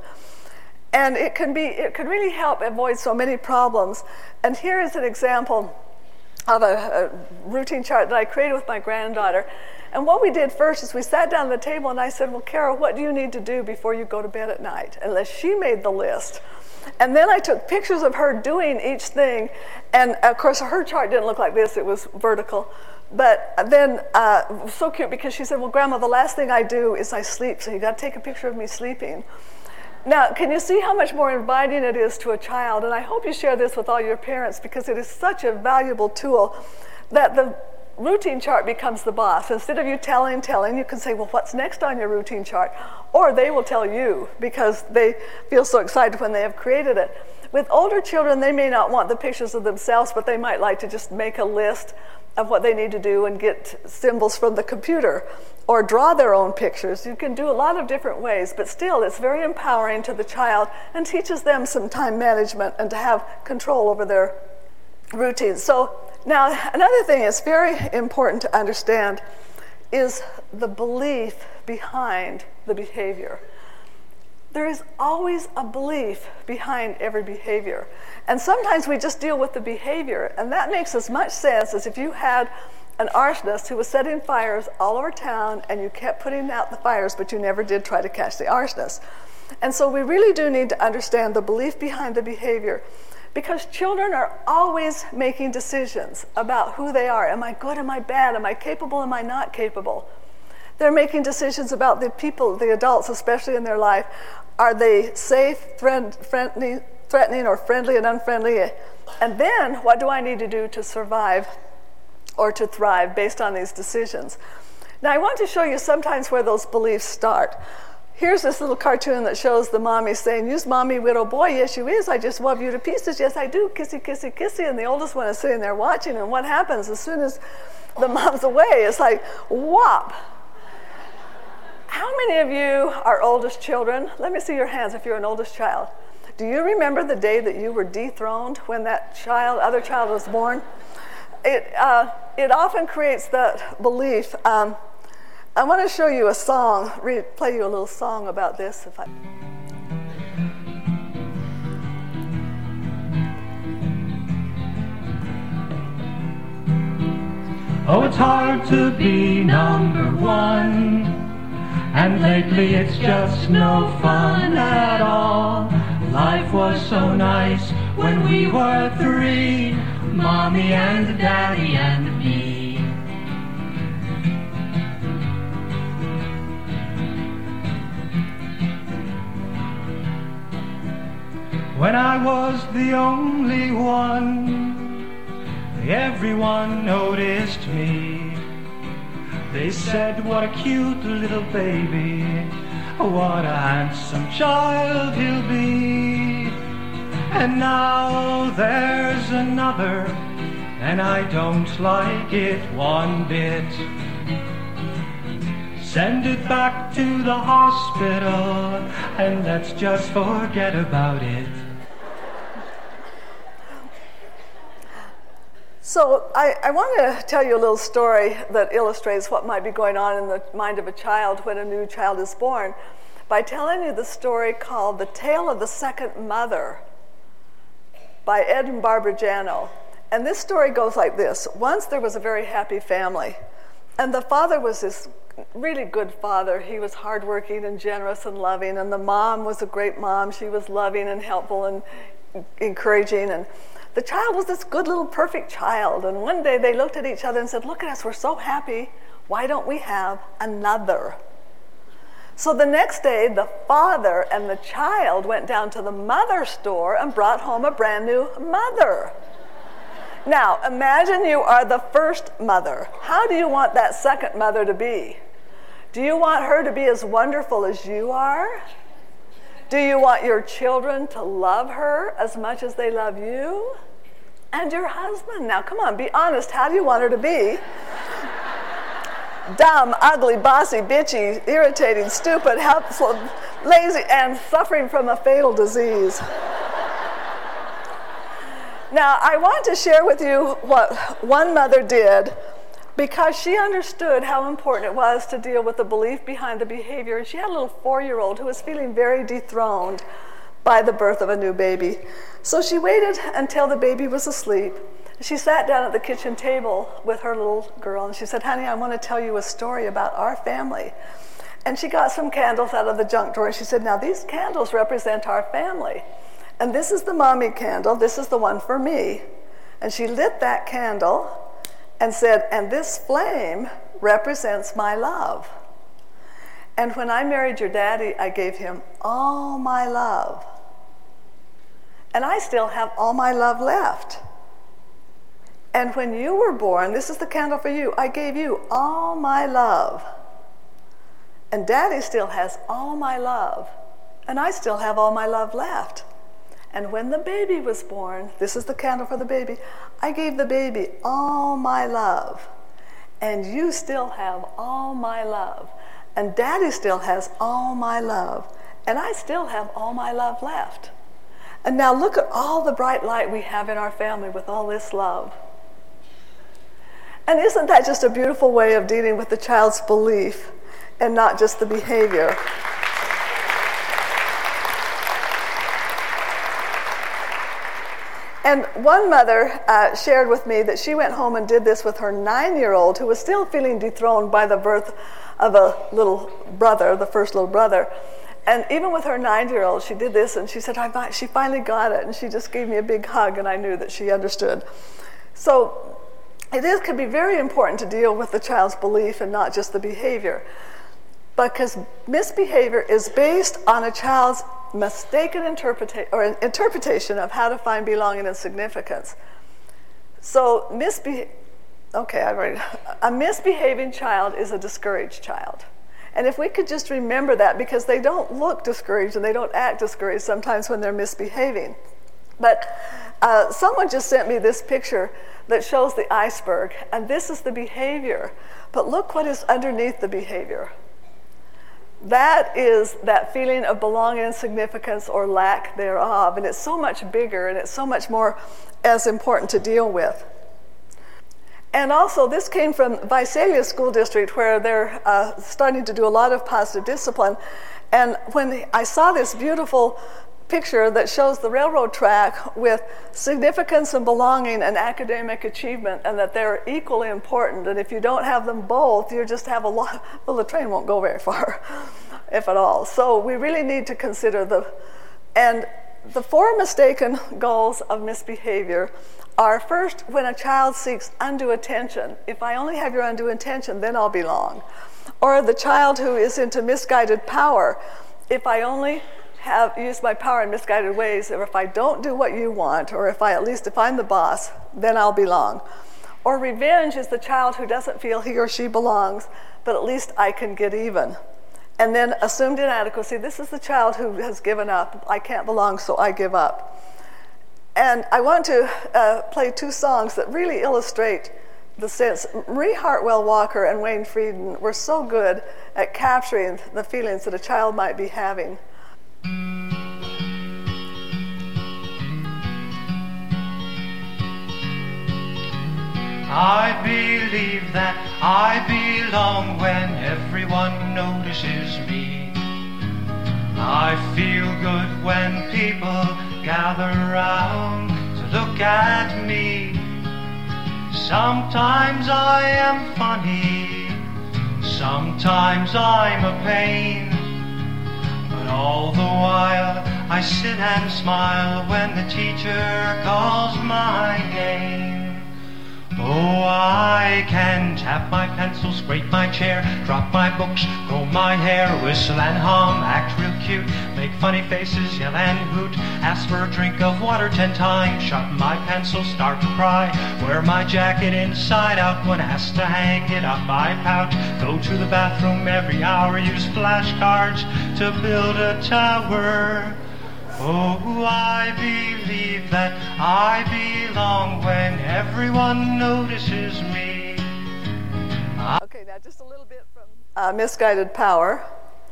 [SPEAKER 3] And it can be, it can really help avoid so many problems. And here is an example of a, a routine chart that I created with my granddaughter. And what we did first is we sat down at the table and I said, well, Carol, what do you need to do before you go to bed at night? Unless she made the list. And then I took pictures of her doing each thing. And of course, her chart didn't look like this, it was vertical. But then, uh, it was so cute because she said, well, Grandma, the last thing I do is I sleep, so you got to take a picture of me sleeping. Now, can you see how much more inviting it is to a child? And I hope you share this with all your parents because it is such a valuable tool that the routine chart becomes the boss. Instead of you telling, telling, you can say, well, what's next on your routine chart? Or they will tell you because they feel so excited when they have created it. With older children, they may not want the pictures of themselves, but they might like to just make a list of what they need to do and get symbols from the computer or draw their own pictures. You can do a lot of different ways, but still it's very empowering to the child and teaches them some time management and to have control over their routines. So now another thing that's very important to understand is the belief behind the behavior. There is always a belief behind every behavior. And sometimes we just deal with the behavior, and that makes as much sense as if you had an arsonist who was setting fires all over town and you kept putting out the fires, but you never did try to catch the arsonist. And so we really do need to understand the belief behind the behavior, because children are always making decisions about who they are. Am I good? Am I bad? Am I capable? Am I not capable? They're making decisions about the people, the adults, especially in their life. Are they safe, friend, friendly, threatening, or friendly and unfriendly? And then, what do I need to do to survive or to thrive based on these decisions? Now, I want to show you sometimes where those beliefs start. Here's this little cartoon that shows the mommy saying, use mommy, widow, boy, yes you is, I just love you to pieces, yes I do, kissy, kissy, kissy, and the oldest one is sitting there watching, and what happens as soon as the mom's away, it's like, whop. How many of you are oldest children? Let me see your hands if you're an oldest child. Do you remember the day that you were dethroned when that child, other child was born? It, uh, it often creates that belief. Um, I want to show you a song, read, play you a little song about this. If I...
[SPEAKER 2] Oh, it's hard to be number one. and lately it's just no fun at all. Life was so nice when we were three, Mommy and Daddy and me. When I was the only one, everyone noticed me. They said, what a cute little baby, what a handsome child he'll be. And now there's another, and I don't like it one bit. Send it back to the hospital, and let's just forget about it.
[SPEAKER 3] So I, I want to tell you a little story that illustrates what might be going on in the mind of a child when a new child is born by telling you the story called The Tale of the Second Mother by Ed and Barbara Jano. And this story goes like this. Once there was a very happy family, and the father was this really good father. He was hardworking and generous and loving, and the mom was a great mom. She was loving and helpful and encouraging, and the child was this good little perfect child. And one day they looked at each other and said, look at us, we're so happy. Why don't we have another? So the next day, the father and the child went down to the mother store and brought home a brand new mother. Now, imagine you are the first mother. How do you want that second mother to be? Do you want her to be as wonderful as you are? Do you want your children to love her as much as they love you? And your husband? Now, come on, be honest. How do you want her to be? Dumb, ugly, bossy, bitchy, irritating, stupid, helpless, lazy, and suffering from a fatal disease. Now, I want to share with you what one mother did because she understood how important it was to deal with the belief behind the behavior. And she had a little four-year-old who was feeling very dethroned by the birth of a new baby. So she waited until the baby was asleep. She sat down at the kitchen table with her little girl, and she said, honey, I want to tell you a story about our family. And she got some candles out of the junk drawer, and she said, now these candles represent our family. And this is the mommy candle, this is the one for me. And she lit that candle and said, and this flame represents my love. And when I married your daddy, I gave him all my love. And I still have all my love left. And when you were born, this is the candle for you, I gave you all my love. And daddy still has all my love. And I still have all my love left. And when the baby was born, this is the candle for the baby, I gave the baby all my love. And you still have all my love. And daddy still has all my love. And I still have all my love left. And now look at all the bright light we have in our family with all this love. And isn't that just a beautiful way of dealing with the child's belief and not just the behavior? And one mother uh, shared with me that she went home and did this with her nine-year-old who was still feeling dethroned by the birth of a little brother, the first little brother. And even with her nine-year-old, she did this, and she said, I, she finally got it, and she just gave me a big hug, and I knew that she understood. So it is, can be very important to deal with the child's belief and not just the behavior, because misbehavior is based on a child's mistaken interpreta- or interpretation of how to find belonging and significance. So misbe- okay, I've already, a misbehaving child is a discouraged child. And if we could just remember that, because they don't look discouraged and they don't act discouraged sometimes when they're misbehaving. But uh, someone just sent me this picture that shows the iceberg, and this is the behavior. But look what is underneath the behavior. That is that feeling of belonging and significance or lack thereof. And it's so much bigger, and it's so much more as important to deal with. And also, this came from Visalia School District, where they're uh, starting to do a lot of positive discipline. And when I saw this beautiful picture that shows the railroad track with significance and belonging and academic achievement, and that they're equally important. And if you don't have them both, you just have a lot, well, the train won't go very far, if at all. So we really need to consider the, and the four mistaken goals of misbehavior are: first, when a child seeks undue attention. If I only have your undue attention, then I'll belong. Or the child who is into misguided power. If I only have used my power in misguided ways, or if I don't do what you want, or if I at least if I'm the boss, then I'll belong. Or revenge is the child who doesn't feel he or she belongs, but at least I can get even. And then assumed inadequacy, this is the child who has given up. I can't belong, so I give up. And I want to uh, play two songs that really illustrate the sense. Marie Hartwell Walker and Wayne Frieden were so good at capturing the feelings that a child might be having.
[SPEAKER 2] I believe that I belong when everyone notices me. I feel good when people gather round to look at me. Sometimes I am funny, sometimes I'm a pain, but all the while I sit and smile when the teacher calls my name. Oh, I can tap my pencil, scrape my chair, drop my books, comb my hair, whistle and hum, act real cute, make funny faces, yell and hoot, ask for a drink of water ten times, sharpen my pencil, start to cry, wear my jacket inside out when asked to hang it up, I pout, go to the bathroom every hour, use flashcards to build a tower. Oh, I believe that I belong when everyone notices me.
[SPEAKER 3] Okay, now just a little bit from uh, Misguided Power.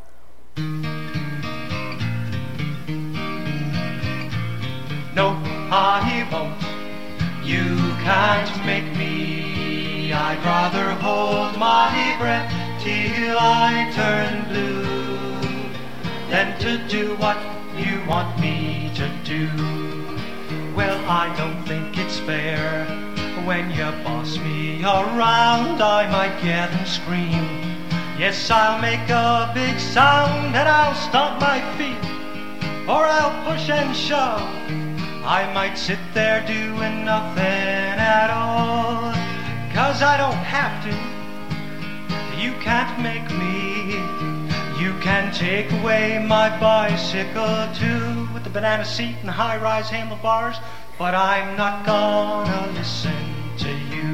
[SPEAKER 2] No, I won't. You can't make me. I'd rather hold my breath till I turn blue than to do what you want me to do. Well, I don't think it's fair when you boss me around. I might get and scream. Yes, I'll make a big sound and I'll stomp my feet, or I'll push and shove. I might sit there doing nothing at all, 'cause I don't have to. You can't make me. You can take away my bicycle too, with the banana seat and high-rise handlebars, but I'm not gonna listen to you.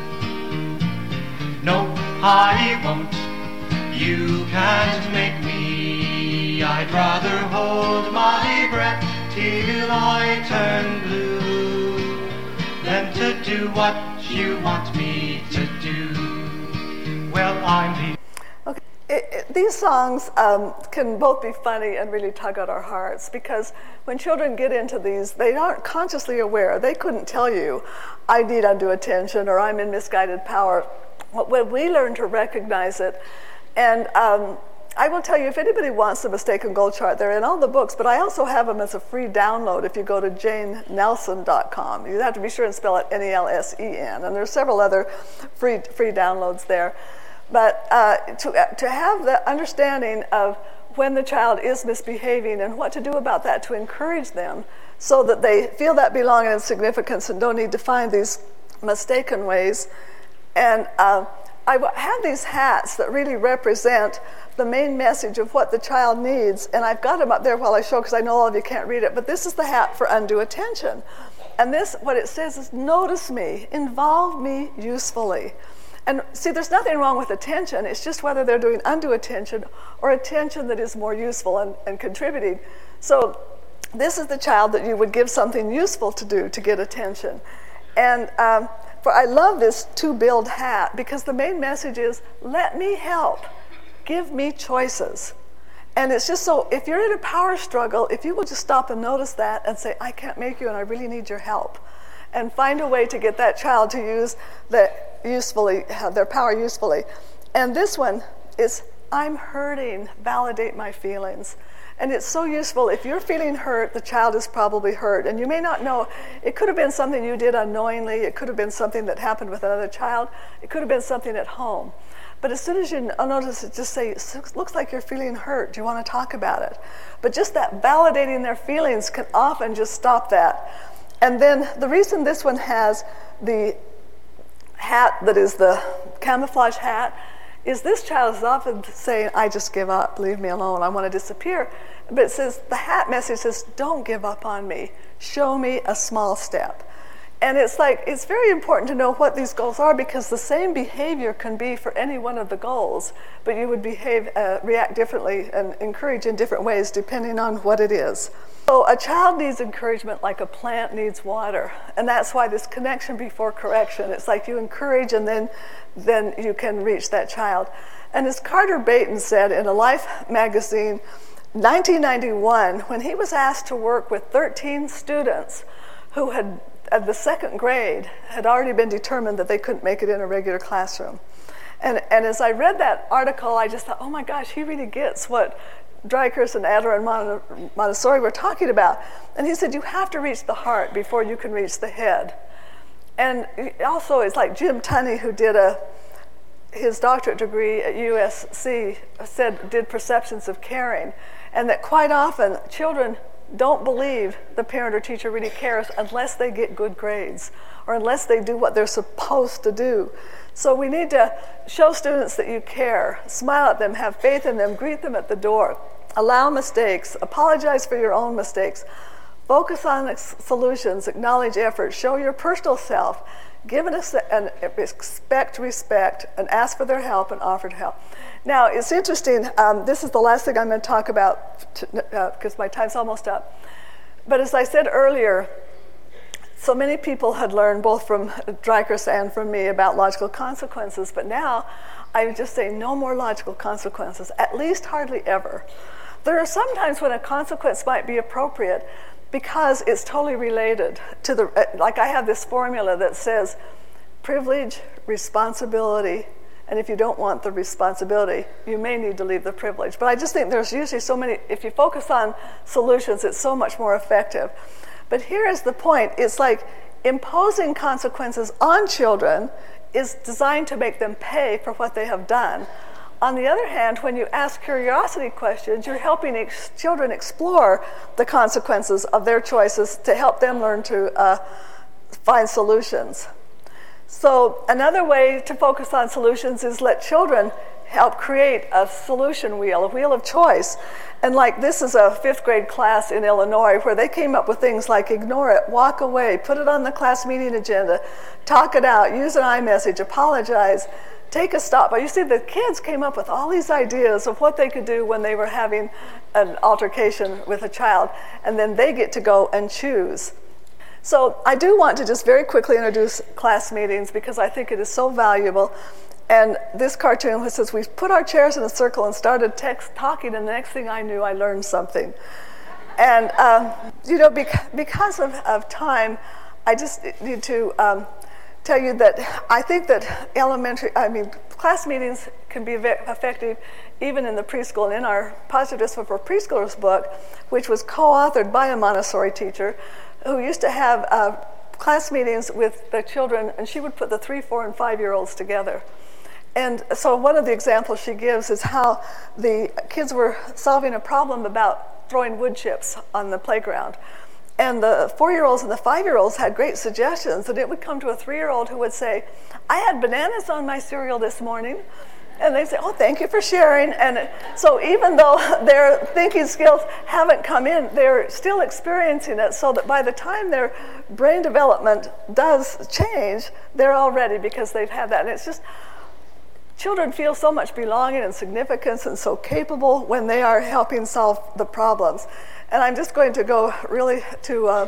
[SPEAKER 2] No, I won't. You can't make me. I'd rather hold my breath till I turn blue than to do what you want me to do. Well, I'm the
[SPEAKER 3] It, it, these songs um, can both be funny and really tug at our hearts, because when children get into these, they aren't consciously aware. They couldn't tell you, I need undue attention, or I'm in misguided power. But when we learn to recognize it, and um, I will tell you, if anybody wants the Mistaken Goal Chart, they're in all the books, but I also have them as a free download if you go to jane nelson dot com. You have to be sure and spell it N E L S E N, and there's several other free, free downloads there. But uh, to, uh, to have the understanding of when the child is misbehaving and what to do about that, to encourage them so that they feel that belonging and significance and don't need to find these mistaken ways. And uh, I have these hats that really represent the main message of what the child needs, and I've got them up there while I show, because I know all of you can't read it, but this is the hat for undue attention. And this, what it says is, notice me, involve me usefully. And see, there's nothing wrong with attention. It's just whether they're doing undue attention or attention that is more useful and, and contributing. So this is the child that you would give something useful to do to get attention. And um, for I love this to-build hat, because the main message is, let me help. Give me choices. And it's just so, if you're in a power struggle, if you will just stop and notice that and say, I can't make you and I really need your help, and find a way to get that child to use that usefully, their power usefully. And this one is, I'm hurting, validate my feelings. And it's so useful. If you're feeling hurt, the child is probably hurt. And you may not know. It could have been something you did unknowingly. It could have been something that happened with another child. It could have been something at home. But as soon as you notice it, just say, it looks like you're feeling hurt. Do you want to talk about it? But just that validating their feelings can often just stop that. And then the reason this one has the hat that is the camouflage hat is this child is often saying, I just give up, leave me alone, I want to disappear. But it says, the hat message says, don't give up on me, show me a small step. And it's like, it's very important to know what these goals are, because the same behavior can be for any one of the goals, but you would behave, uh, react differently and encourage in different ways depending on what it is. So a child needs encouragement like a plant needs water. And that's why this connection before correction. It's like you encourage and then, then you can reach that child. And as Carter Baton said in a Life magazine, nineteen ninety-one, when he was asked to work with thirteen students who had, at the second grade, had already been determined that they couldn't make it in a regular classroom. And, and as I read that article, I just thought, oh my gosh, he really gets what Dreichers and Adler and Montessori were talking about. And he said, you have to reach the heart before you can reach the head. And also, it's like Jim Tunney, who did a his doctorate degree at U S C, said, did perceptions of caring, and that quite often children don't believe the parent or teacher really cares unless they get good grades or unless they do what they're supposed to do. So we need to show students that you care, smile at them, have faith in them, greet them at the door, allow mistakes, apologize for your own mistakes, focus on ex- solutions, acknowledge effort, show your personal self, give it a, and expect respect, and ask for their help and offer to help. Now, it's interesting, um, this is the last thing I'm going to talk about because uh, my time's almost up. But as I said earlier, so many people had learned both from Dreichers and from me about logical consequences, but now I would just say no more logical consequences, at least hardly ever. There are some times when a consequence might be appropriate because it's totally related to the, like I have this formula that says privilege, responsibility, and if you don't want the responsibility, you may need to leave the privilege. But I just think there's usually so many, if you focus on solutions, it's so much more effective. But here is the point. It's like imposing consequences on children is designed to make them pay for what they have done. On the other hand, when you ask curiosity questions, you're helping ex- children explore the consequences of their choices to help them learn to uh, find solutions. So another way to focus on solutions is let children help create a solution wheel, a wheel of choice. And like this is a fifth grade class in Illinois where they came up with things like ignore it, walk away, put it on the class meeting agenda, talk it out, use an iMessage, apologize, take a stop. But you see, the kids came up with all these ideas of what they could do when they were having an altercation with a child, and then they get to go and choose. So I do want to just very quickly introduce class meetings because I think it is so valuable. And this cartoon says, we put our chairs in a circle and started text talking, and the next thing I knew, I learned something. And, um, you know, bec- because of, of time, I just need to um, tell you that I think that elementary, I mean, class meetings can be ve- effective even in the preschool. And in our Positive Discipline for Preschoolers book, which was co-authored by a Montessori teacher, who used to have uh, class meetings with the children, and she would put the three, four, and five-year-olds together. And so one of the examples she gives is how the kids were solving a problem about throwing wood chips on the playground. And the four-year-olds and the five-year-olds had great suggestions, and it would come to a three-year-old who would say, I had bananas on my cereal this morning. And they say, oh, thank you for sharing. And so even though their thinking skills haven't come in, they're still experiencing it, so that by the time their brain development does change, they're all ready because they've had that. And it's just, children feel so much belonging and significance and so capable when they are helping solve the problems. And I'm just going to go really to, uh,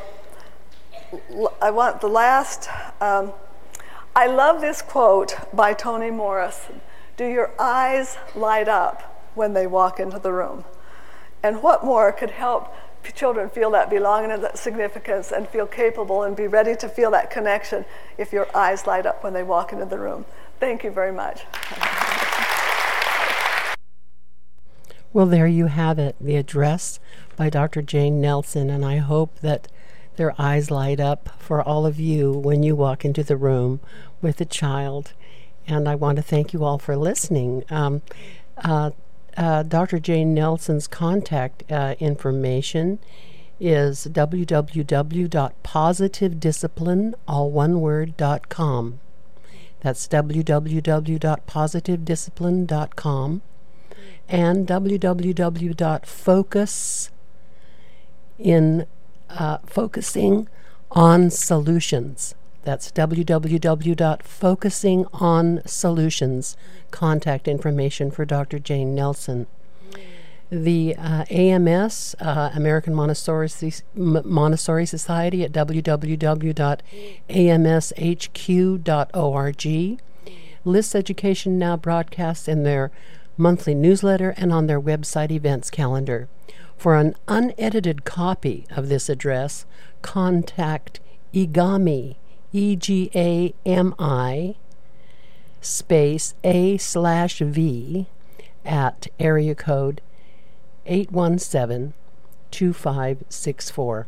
[SPEAKER 3] I want the last, um, I love this quote by Toni Morris. Do your eyes light up when they walk into the room? And what more could help children feel that belonging and that significance and feel capable and be ready to feel that connection if your eyes light up when they walk into the room? Thank you very much.
[SPEAKER 1] Well, there you have it, the address by Doctor Jane Nelson, and I hope that their eyes light up for all of you when you walk into the room with a child. And I want to thank you all for listening. Um, uh, uh, Doctor Jane Nelson's contact uh, information is w w w dot positive discipline, all one word, dot com. That's w w w dot positive discipline dot com. And w w w dot focus in uh, focusing on solutions. That's w w w dot focusing on solutions. Contact information for Doctor Jane Nelson. The uh, A M S, uh, American Montessori, Montessori Society, at w w w dot a m s h q dot org. Lists Education Now broadcasts in their monthly newsletter and on their website events calendar. For an unedited copy of this address, contact EGAMI, E G A M I, space A slash V, at area code eight one seven, two five six four.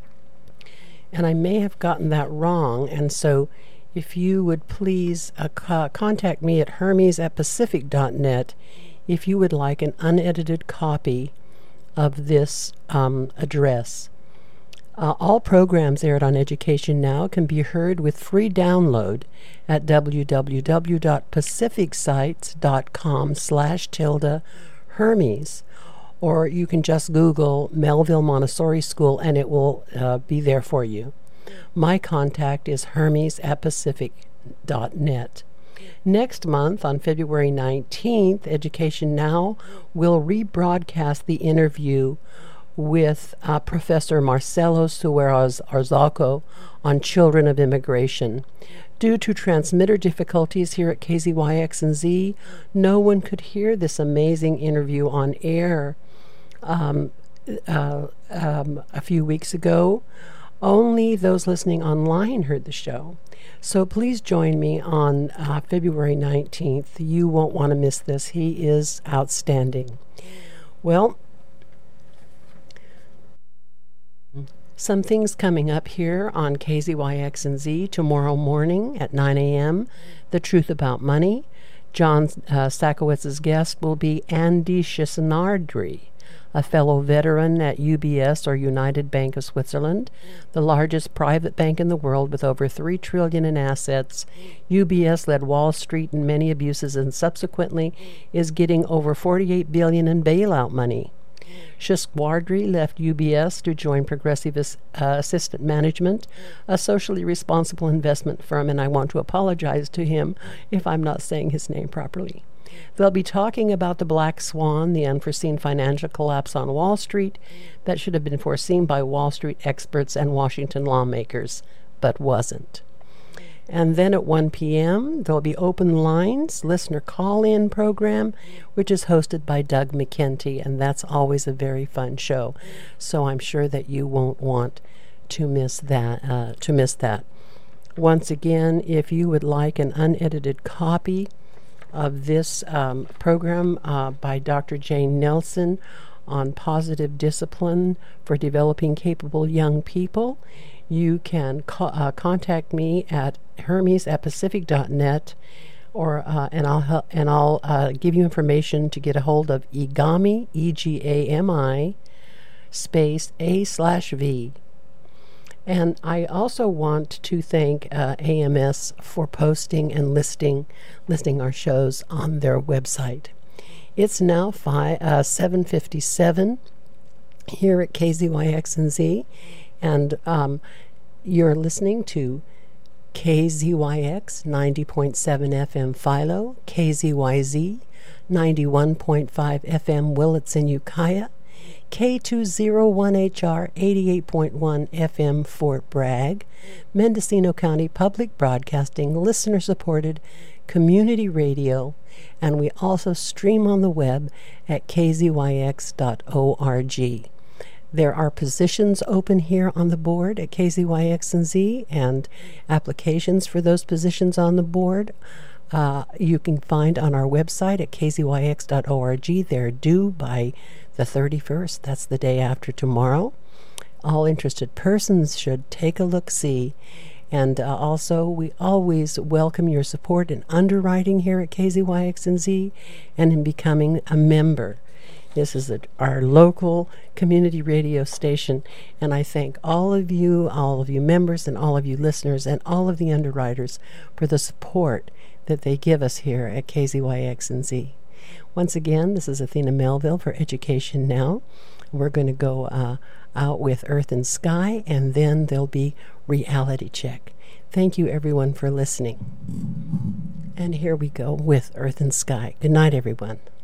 [SPEAKER 1] And I may have gotten that wrong, and so if you would please uh, co- contact me at hermes at pacific dot net if you would like an unedited copy of this um, address. Uh, all programs aired on Education Now can be heard with free download at w w w dot pacific sites dot com slash tilde Hermes, or you can just Google Melville Montessori School and it will uh, be there for you. My contact is hermes at pacific dot net. Next month, on February nineteenth, Education Now will rebroadcast the interview with uh, Professor Marcelo Suarez Arzaco on children of immigration. Due to transmitter difficulties here at K Z Y X and Z, no one could hear this amazing interview on air um, uh, um, a few weeks ago. Only those listening online heard the show. So please join me on uh, February nineteenth. You won't want to miss this. He is outstanding. Well, some things coming up here on K Z Y X and Z tomorrow morning at nine a.m. The Truth About Money. John uh, Sakowitz's guest will be Andy Shisnardry, a fellow veteran at U B S, or United Bank of Switzerland, the largest private bank in the world with over three trillion dollars in assets. U B S led Wall Street in many abuses and subsequently is getting over forty-eight billion dollars in bailout money. Shisnardry left U B S to join Progressive uh, Assistant Management, a socially responsible investment firm, and I want to apologize to him if I'm not saying his name properly. They'll be talking about the Black Swan, the unforeseen financial collapse on Wall Street that should have been foreseen by Wall Street experts and Washington lawmakers, but wasn't. And then at one p.m., there'll be Open Lines, listener call-in program, which is hosted by Doug McKenty, and that's always a very fun show. So I'm sure that you won't want to miss that. Uh, to miss that. Once again, if you would like an unedited copy of this um, program uh, by Doctor Jane Nelson on positive discipline for developing capable young people, you can co- uh, contact me at hermes at pacific dot net, or uh, and I'll hel- and I'll uh, give you information to get a hold of EGAMI, E G A M I, space A slash V. And I also want to thank uh, A M S for posting and listing listing our shows on their website. It's now five, uh, seven fifty-seven here at K Z Y X and Z, and um, you're listening to K Z Y X ninety point seven F M Philo, K Z Y Z ninety-one point five F M Willits and Ukiah, K two oh one H R eighty-eight point one F M Fort Bragg, Mendocino County Public Broadcasting, listener-supported community radio, and we also stream on the web at k z y x dot org. There are positions open here on the board at K Z Y X and Z, and applications for those positions on the board uh, you can find on our website at k z y x dot org. They're due by the thirty-first. That's the day after tomorrow. All interested persons should take a look-see. And uh, also, we always welcome your support in underwriting here at K Z Y X and Z and in becoming a member. This is a, our local community radio station, and I thank all of you, all of you members, and all of you listeners, and all of the underwriters for the support that they give us here at K Z Y X and Z. Once again, this is Athena Melville for Education Now. We're going to go uh, out with Earth and Sky, and then there'll be Reality Check. Thank you, everyone, for listening. And here we go with Earth and Sky. Good night, everyone.